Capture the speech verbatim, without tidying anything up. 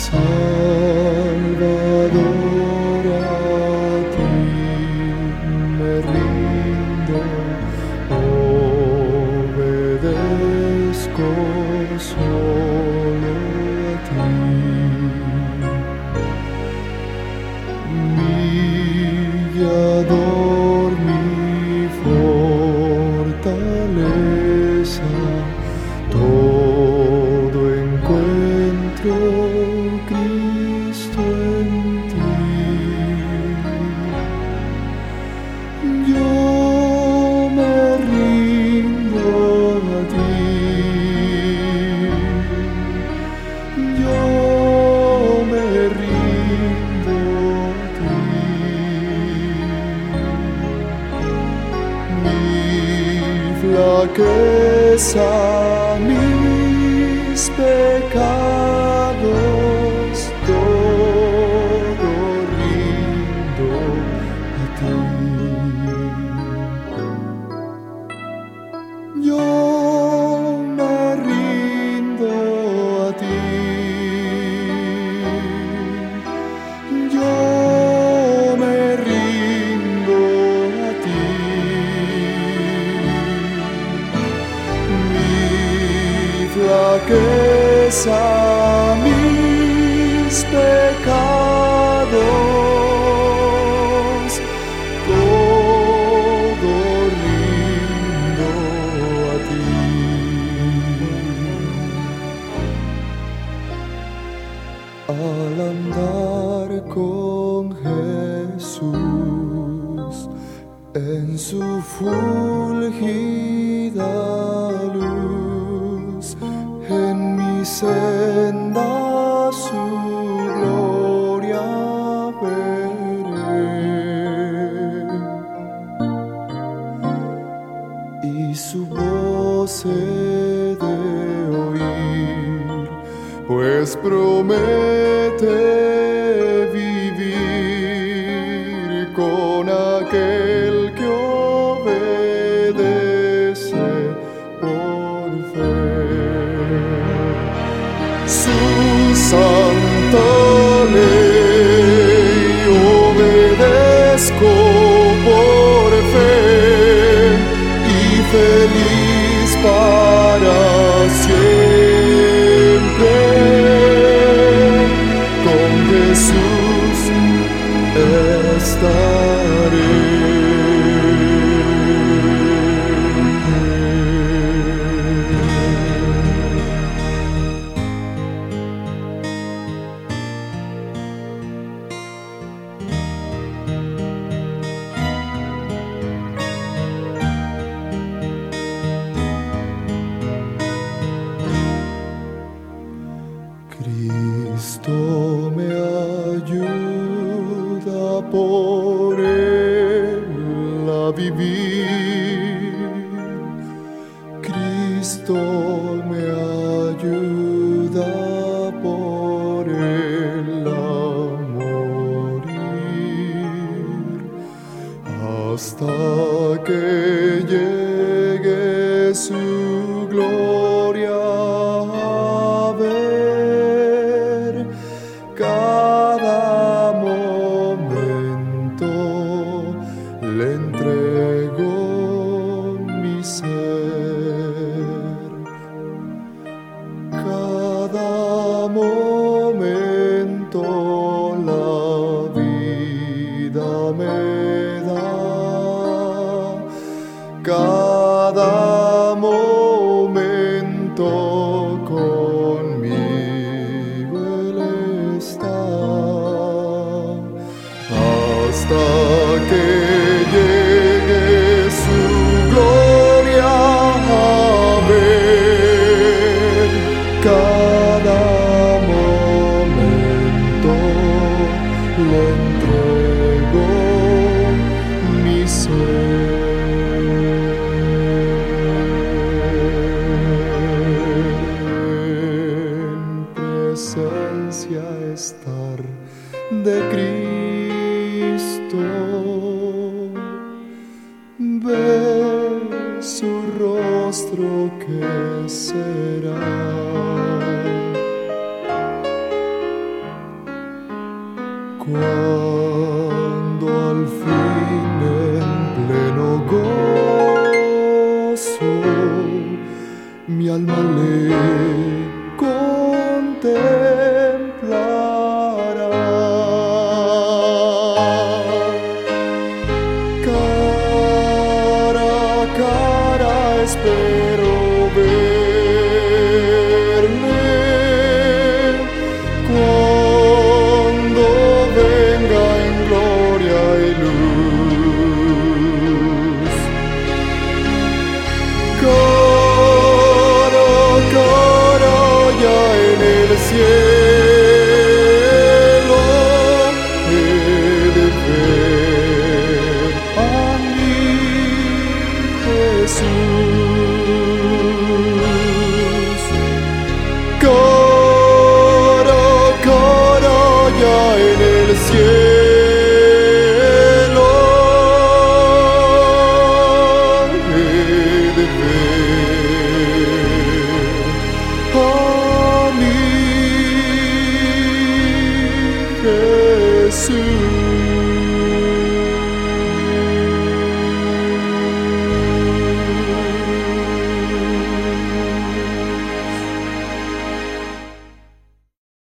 Salvador, a ti me rindo, obedezco solo a ti. Mi guiador, mi fortaleza, todo encuentro Cristo en ti. Yo me rindo a ti, yo me rindo a ti. Mi flaqueza, mis pecados, todo rindo a ti. Yo me rindo a ti, yo me rindo a ti. Mi flaqueza, mis pecados, todo rindo a ti. Al andar con Jesús en su fulgida luz, en mi senda su gloria veré, y su voz he de oír, pues promete vivir con aquel que obedece por fe. Su santa ley obedezco por fe, y feliz para siempre con Jesús estaré. Cristo me ayuda por él a vivir. Cristo me ayuda por él a morir, hasta que llegue su gloria a ver. Cada momento le entrego mi ser, cada momento la vida me da, cada momento conmigo Él está, hasta que llegue su gloria a ver. Cada momento le entrego mi ser. En presencia estar de Cristo, ver su rostro que será Cuando al fin en pleno gozo mi alma le conté